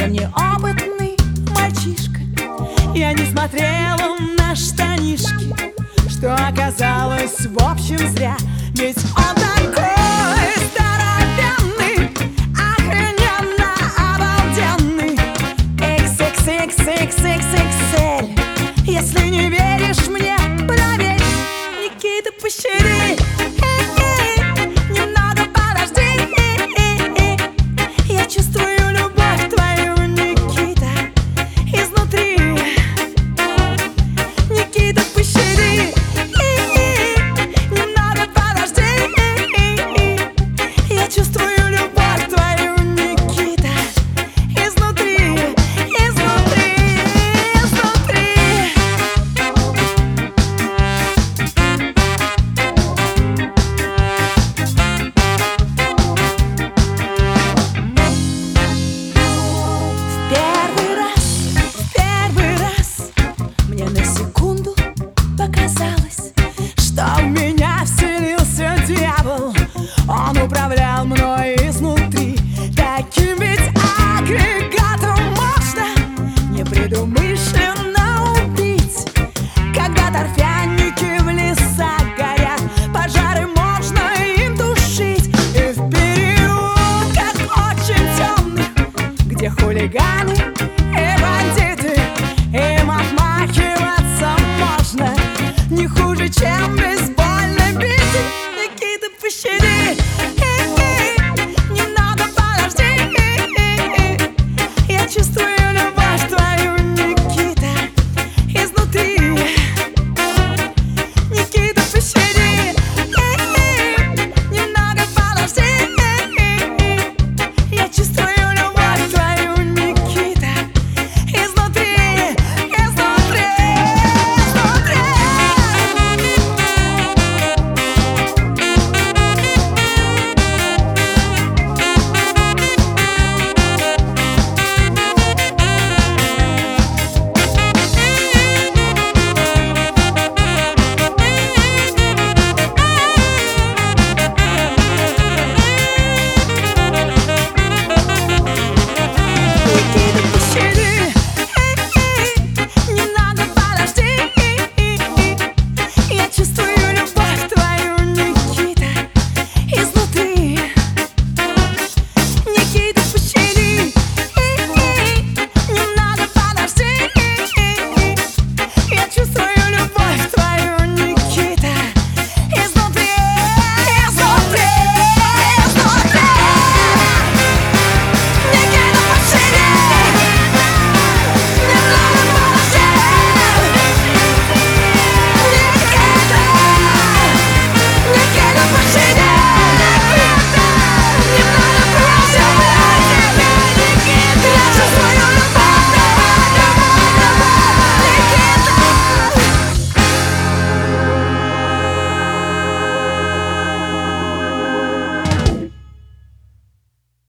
совсем неопытный мальчишка. Я не смотрела на штанишки, что оказалось в общем зря. Ведь он такой здоровенный, охрененно обалденный. XXXXXXL. Если не веришь мне, проверь. Никита, пощади, немного подожди. Я чувствую любовь твою, Никита, изнутри. Никита, пощади, немного подожди. Я чувствую любовь твою, Никита, изнутри, изнутри, изнутри. В первый раз мне на секунду показалось, что в меня вселился дьявол. Он управлял мной изнутри. Таким ведь агрегатом можно непредумышленно убить. Когда торфяники в лесах горят, пожары можно им тушить. И в переулках очень темных, где хулиганы